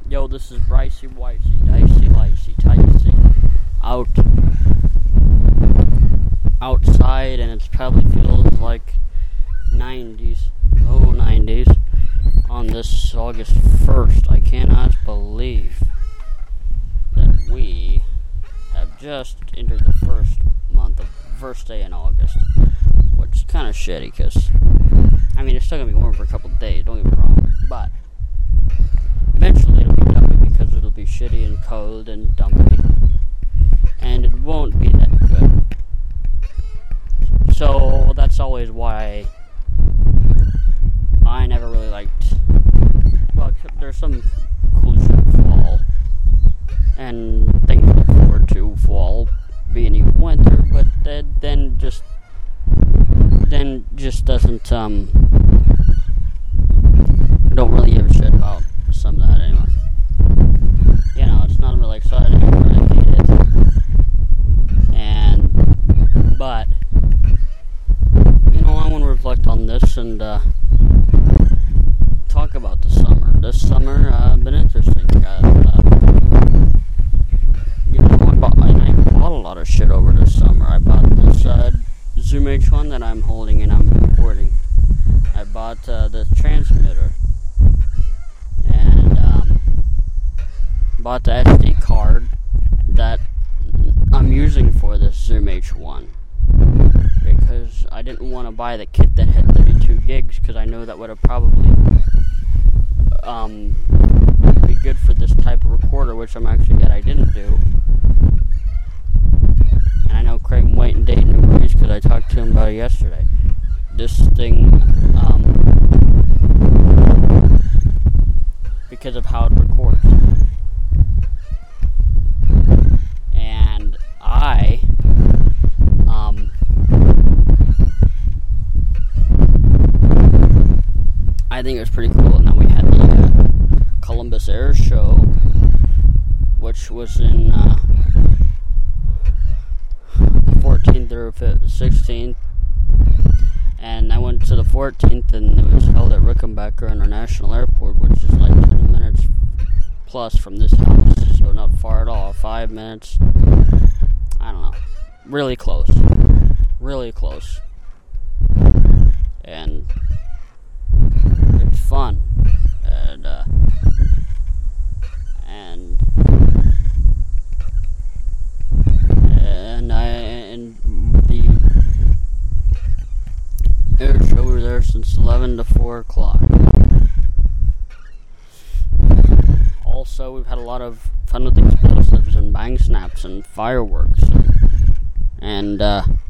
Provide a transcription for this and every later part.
Yo, this is Brycey Wicey, Dicey Licey, Ticey. Outside, and it probably feels like 90s. Oh, 90s. On this August 1st, I cannot believe that we have just entered the first day in August. Which is kind of shitty, because, I mean, it's still going to be warm for a couple of days, don't get me wrong, but eventually it'll be dumpy because it'll be shitty and cold and dumpy, and it won't be that good. So that's always why I never really liked, well, except there's some cool shit in fall, and things to look forward to fall being even winter, but then just doesn't, I don't really give a shit about some of that anyway. You know, it's not really exciting, I really hate it. But, you know, I want to reflect on this and, talk about the summer. This summer, been interesting. You know, I bought a lot of shit over this summer. I bought this, Zoom H1 that I'm holding and I'm recording. I bought, the transmitter. And, bought the SD card that I'm using for this Zoom H1. Because I didn't want to buy the kit that had 32 gigs, because I know that would have probably be good for this type of recorder, which I'm actually glad I didn't do. And I know Creighton White and Dayton agrees, because I talked to him about it yesterday. This thing, because of how it records. And I think it was pretty cool. And then we had the Columbus Air Show, which was in the 14th or 16th. And I went to the 14th, and it was held at Rickenbacker International Airport, which is like 10 minutes plus from this house. So not far at all. 5 minutes. I don't know. Really close. Really close. And it's fun. And the air show, we were there since 11 to 4 o'clock. Also, we've had a lot of fun with explosives and bang snaps and fireworks. And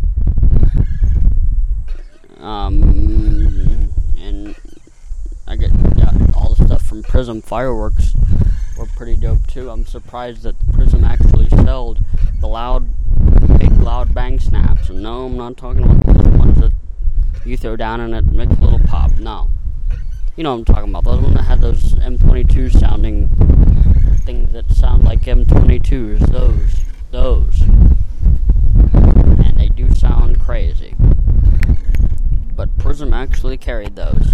I get all the stuff from Prism Fireworks were pretty dope too. I'm surprised that Prism actually sold the big loud bang snaps. And no, I'm not talking about the little ones that you throw down and it makes a little pop. No. You know what I'm talking about. Those ones that had those M22 sounding things that sound like M22s. Those. And they do sound crazy. But Prism actually carried those.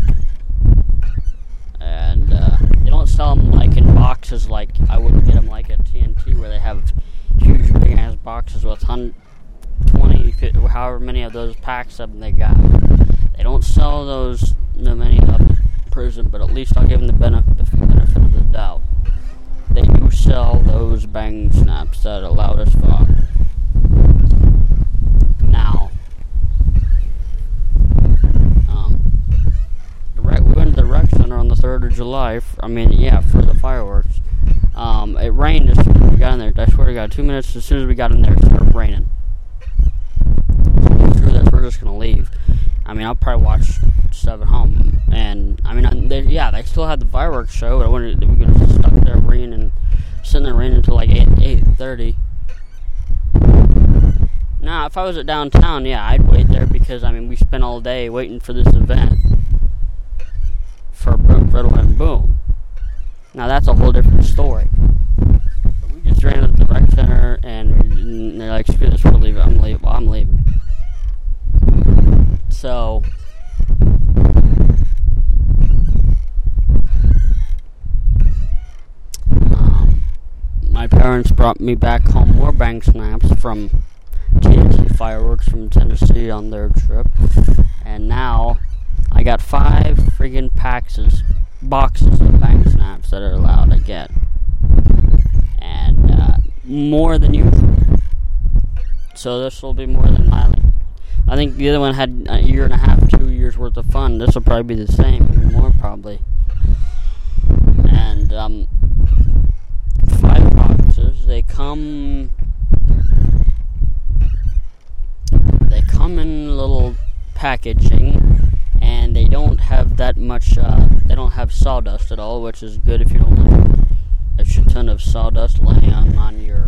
And they don't sell them like in boxes, like I wouldn't get them like at TNT, where they have huge big ass boxes with 20, however many of those packs of them they got. They don't sell those many of Prism, but at least I'll give them the benefit of the doubt. They do sell those bang snaps that are loud as fuck. Now, we went to the rec center on the 3rd of July, for the fireworks. It rained as soon as we got in there. I swear to God, 2 minutes as soon as we got in there, it started raining. So screw this, we're just gonna leave. I mean, I'll probably watch stuff at home. And, they still had the fireworks show, but we could have just stuck there sitting there raining until like 8:30. Now, if I was at downtown, I'd wait there because, we spent all day waiting for this event for Red, White, and Boom. Now, that's a whole different story. But we just ran at the rec center, and they're like, screw this, we're leaving. I'm leaving. So, my parents brought me back home more bang snaps from TNT Fireworks from Tennessee on their trip, and now I got 5 friggin' boxes of bang snaps that are allowed to get, and more than usual. So this will be more than I think the other one had a year and a half, 2 years worth of fun. This will probably be the same, even more probably. And 5 boxes. They come in little packaging, and they don't have that much. They don't have sawdust at all, which is good if you don't like a shit ton of sawdust laying on your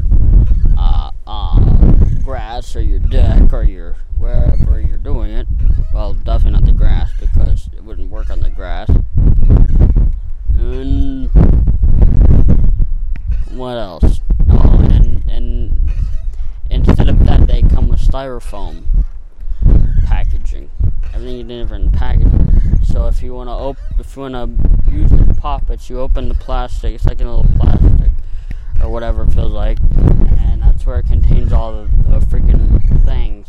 grass or your deck or your wherever you're doing it. Well, definitely not the grass, because it wouldn't work on the grass. And what else? Oh, and instead of that, they come with styrofoam packaging. Everything is different packaging. So if you wanna use the poppets, you open the plastic. It's like a little plastic or whatever it feels like, and that's where it contains all the freaking things.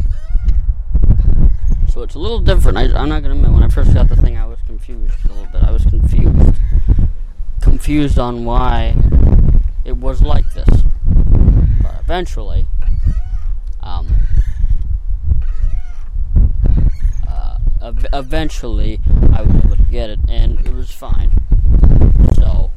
So it's a little different. I'm not gonna admit, when I first got the thing, I was confused a little bit. I was confused on why it was like this. But eventually, I was able to get it, and it was fine. So,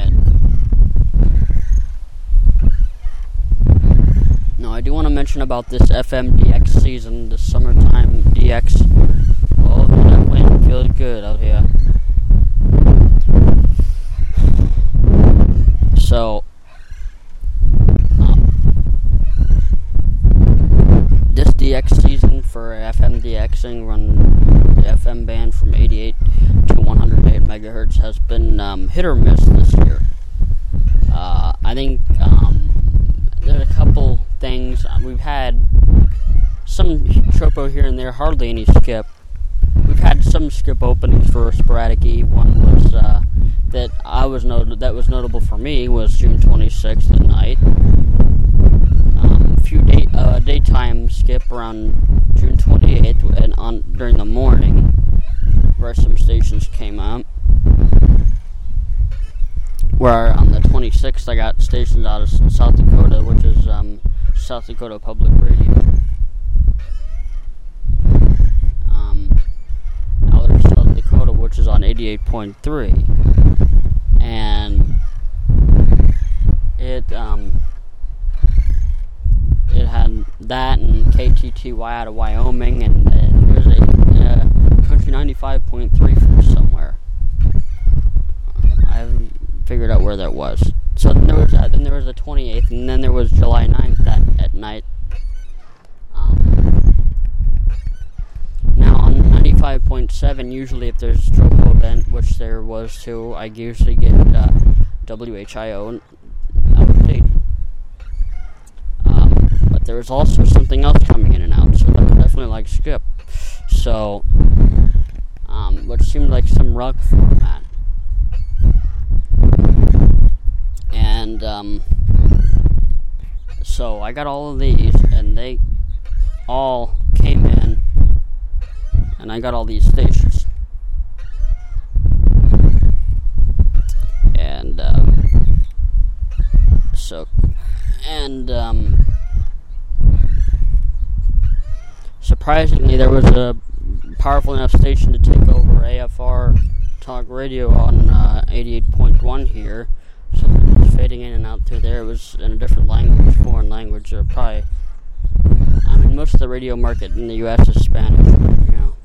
now I do want to mention about this FMDX season, the summertime DX. Oh, that wind feels good out here. So, this DX season for FMDXing, run the FM band from 88 to 108 megahertz, has been hit or miss this year. I think there's a couple things. We've had some tropo here and there, hardly any skip. We've had some skip openings for sporadic E. One was that was notable for me was June 26th at night. A few daytime skip around June 28th and during the morning, where some stations came out. Where on the 26th I got stations out of South Dakota, which is South Dakota Public Radio. Out of South Dakota, which is on 88.3, and it had that and KTTY out of Wyoming, and there's a Country 95.3 from somewhere. I haven't figured out where that was. So then there was that. Then there was the 28th, and then there was July 9th at night. Now on 95.7, usually if there's a tropo event, which there was too, I usually get WHIO out of date. But there was also something else coming in and out, so that was definitely like skip. So, what seemed like some rug format. And so I got all of these, and they all came in, and I got all these stations. And surprisingly, there was a powerful enough station to take over AFR talk radio on 88.1 here. Something was fading in and out through there. It was in a different language, foreign language, or probably. I mean, most of the radio market in the U.S. is Spanish, you know.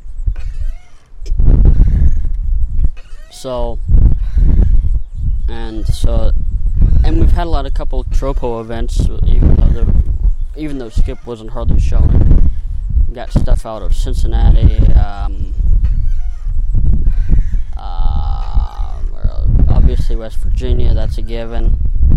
And we've had a couple tropo events, even though Skip wasn't hardly showing. We got stuff out of Cincinnati, obviously West Virginia, that's a given.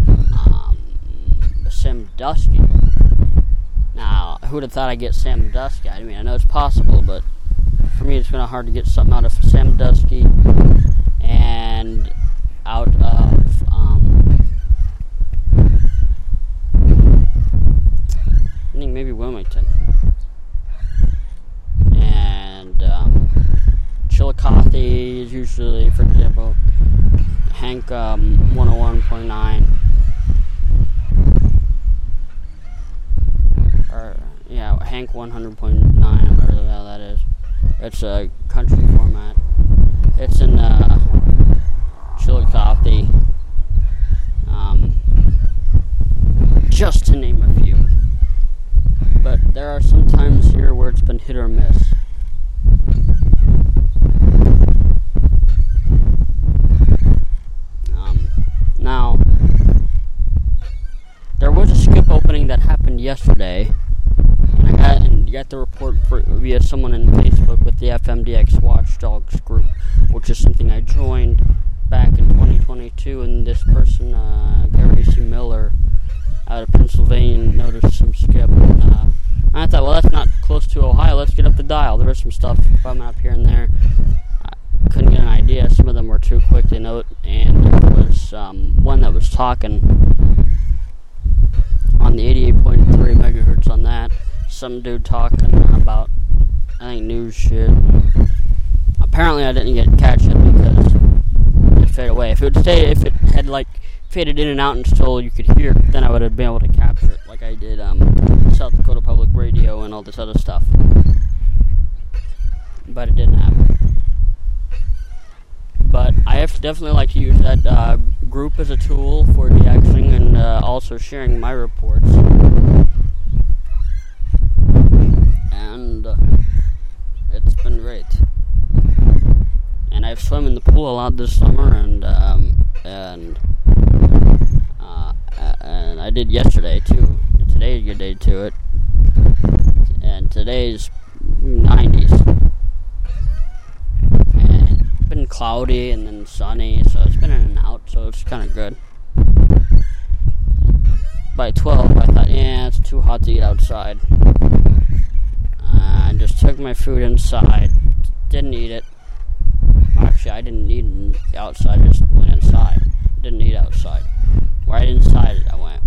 Sandusky. Now, who would have thought I'd get Sandusky? I mean, I know it's possible, but for me it's kind of hard to get something out of Sandusky and out of 101.9. Or, yeah, Hank 100.9, whatever the hell that is. It's a country format. It's in Chillicothe. Just to name a few. But there are some times here where it's been hit or miss. Now, there was a skip opening that happened yesterday, and I got the report via someone in Facebook with the FMDX Watchdogs group, which is something I joined back in 2022, and this person, Gary C. Miller, out of Pennsylvania, noticed some skip, and I thought, well, that's not close to Ohio, let's get up the dial. There was some stuff coming up here and there. I couldn't get an idea. Some of them were too quick to note, and there was one that was talking on the 88.3 megahertz on that. Some dude talking about, I think, news shit. Apparently I didn't catch it because it faded away. If it had like faded in and out and still you could hear, then I would have been able to capture it like I did South Dakota Public Radio and all this other stuff. But it didn't happen. But I have to definitely like to use that group as a tool for de-axing and also sharing my reports. And it's been great. And I've swum in the pool a lot this summer, and I did yesterday too. Today's a good day to it. And today's 90s. And it's been cloudy and then sunny, so it's been in and out, so it's kind of good. By 12, I thought, yeah, it's too hot to eat outside. I just took my food inside, didn't eat it. Actually, I didn't eat it outside, I just went inside. Didn't eat outside. Right inside it, I went.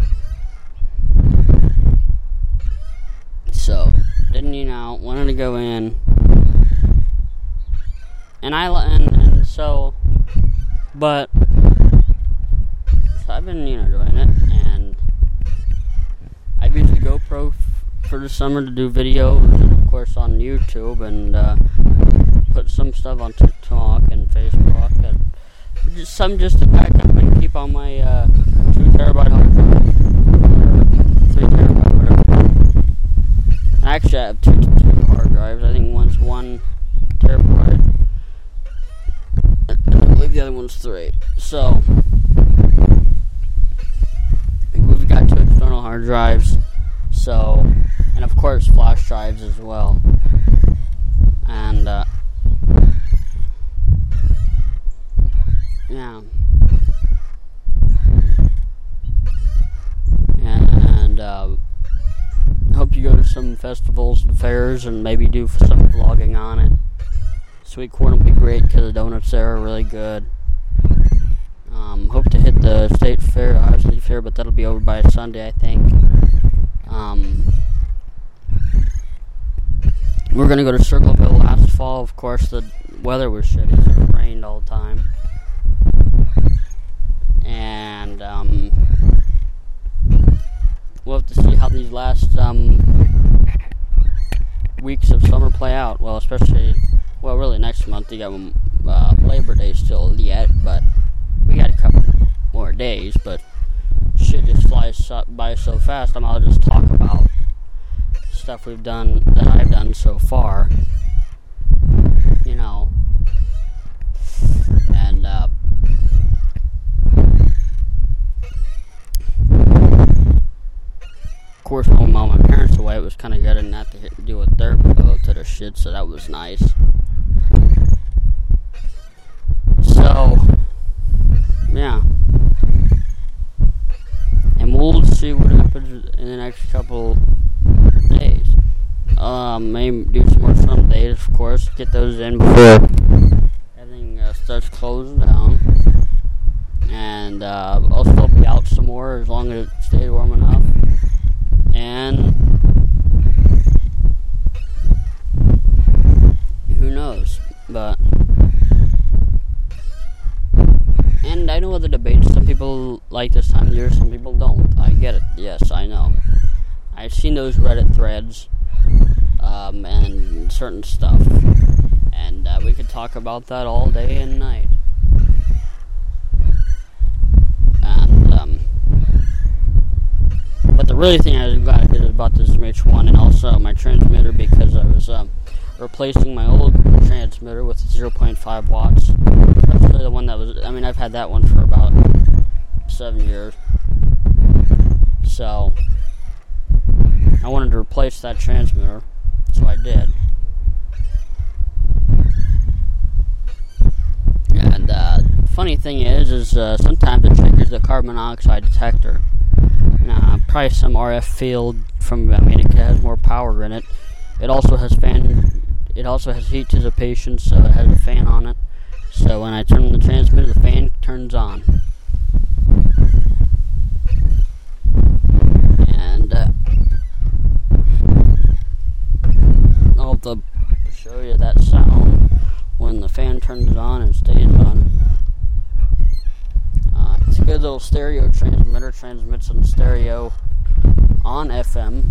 So, didn't eat out, wanted to go in. So I've been, doing it, and I've used the GoPro for the summer to do videos, and of course on YouTube, and put some stuff on TikTok and Facebook, and some just to back up and keep on my 2 terabyte hard drive, 3 terabyte, whatever. And actually, I have two hard drives. I think one's 1 terabyte, and I believe the other one's 3. So we've got 2 external hard drives. So, and of course flash drives as well. And yeah. And hope you go to some festivals and fairs and maybe do some vlogging on it. Sweet corn will be great because the donuts there are really good. Hope to hit the Ohio State Fair, but that'll be over by Sunday, I think. We're gonna go to Circleville last fall. Of course, the weather was shitty, so it rained all the time. And we'll have to see how these last weeks of summer play out. Well, really next month. You got Labor Day still yet, but we got a couple more days. But shit just flies by so fast. I'll just talk about stuff I've done so far. And of course, while my parents away, it was kind of good and not to deal with their boat to their shit, so that was nice. So, yeah. And we'll see what happens in the next couple days. Maybe do some more swim days, of course. Get those in before everything starts closing down. And I'll still be out some more as long as it stays warm enough. And who knows? And I know with the debates. Some people like this time of year, some people don't. I get it. Yes, I know. I've seen those Reddit threads, and certain stuff. And we could talk about that all day and night. And, but the really thing I was glad is about this MH1 and also my transmitter, because I was replacing my old transmitter with 0.5 watts. Especially the one that was, I've had that one for about 7 years. So, I wanted to replace that transmitter, so I did. And funny thing is sometimes it triggers the carbon monoxide detector. Probably some RF field from, it has more power in it. It also has heat dissipation, so it has a fan on it. So when I turn the transmitter, the fan turns on. And I'll have to show you that sound when the fan turns on and stays on. It's a good little stereo transmitter, transmits in stereo on FM,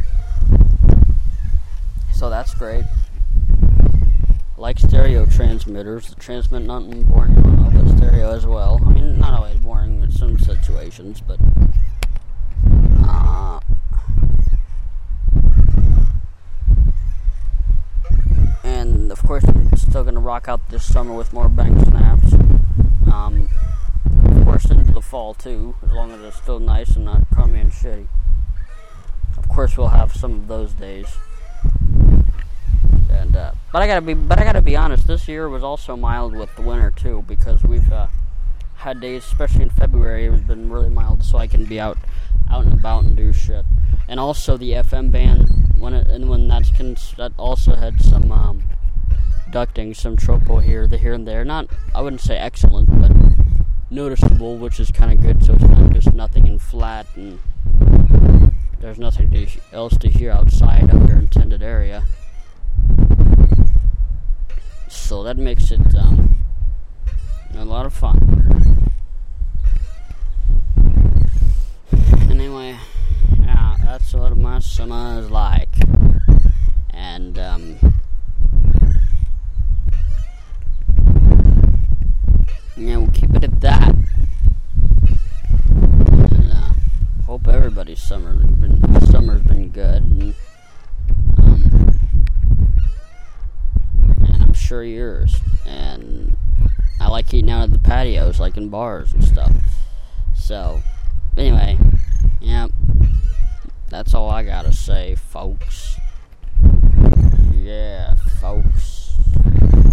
so that's great. I like stereo transmitters. The transmit nothing boring, but stereo as well. Not always boring in some situations, but and of course I'm still gonna rock out this summer with more Bang Snaps. Of course into the fall too, as long as it's still nice and not crummy and shitty. Of course we'll have some of those days. And but I gotta be honest, this year was also mild with the winter too, because we've had days, especially in February, it's been really mild, so I can be out and about and do shit. And also the FM band, when that also had some ducting, some tropo here and there. Not, I wouldn't say excellent, but noticeable, which is kind of good. So it's not just nothing in flat, and there's nothing else to hear outside of your intended area. So that makes it a lot of fun. Anyway, yeah, that's what my summer is like. And we'll keep it at that. And hope everybody's summer's been good. And I'm sure yours. And I like eating out at the patios, like in bars and stuff. So, anyway, yeah, that's all I gotta say, folks. Yeah, folks.